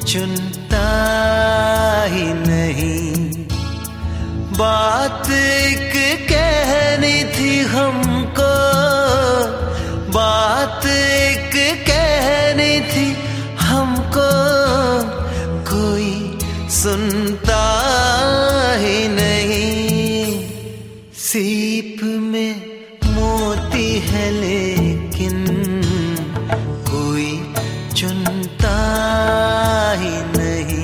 चुनता ही नहीं। बात एक कहनी थी हमको, बात एक कहनी थी हमको, कोई सुनता ही नहीं। सीप में मोती है लेकिन कोई चुनता ही नहीं।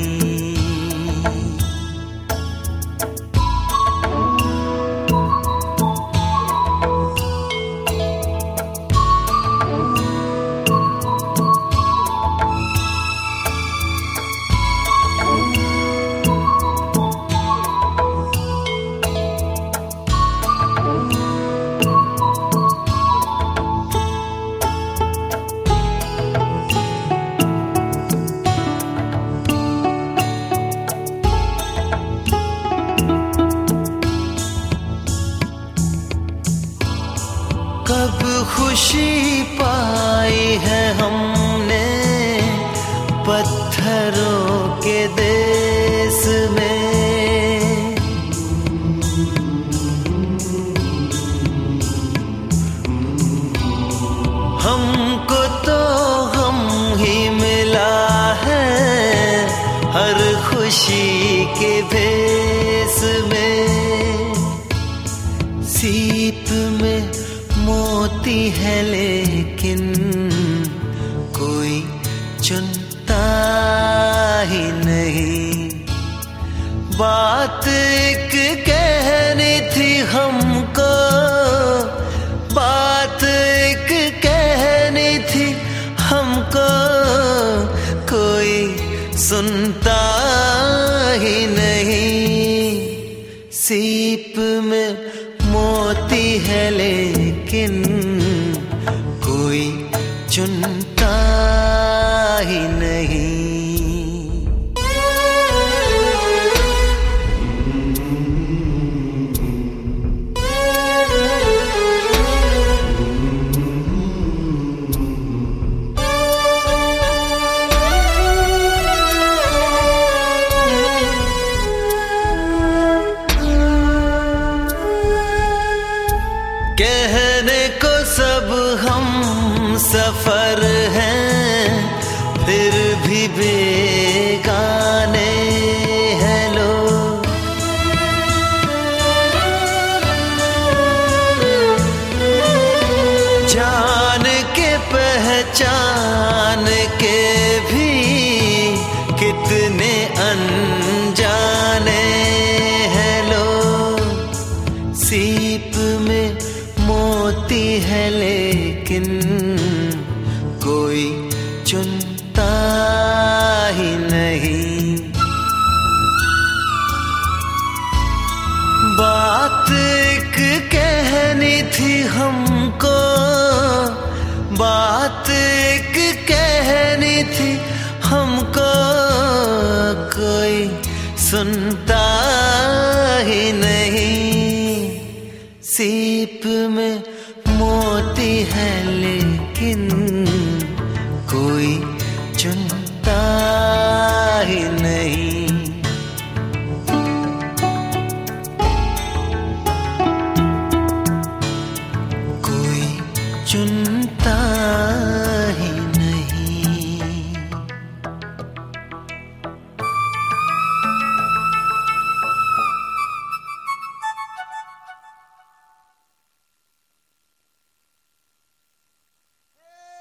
कब खुशी पाई है हमने पत्थरों के देश में। हमको तो हम ही मिला है हर खुशी के भेस में। सीप में मोती है लेकिन कोई चुनता ही नहीं। बात एक कहनी थी हमको, बात एक कहनी थी हमको, कोई सुनता ही नहीं। सीप में मोती है लेकिन कोई चुनता ही नहीं। कहने को सब हम सफर हैं, फिर भी बेगाने हैं लोग। जान के पहचान के भी कितने अनजाने हैं लोग। सीप में मोती है लेकिन कोई चुनता ही नहीं। बात एक कहनी थी हमको, बात एक कहनी थी हमको, कोई सुनता ही नहीं। सीप में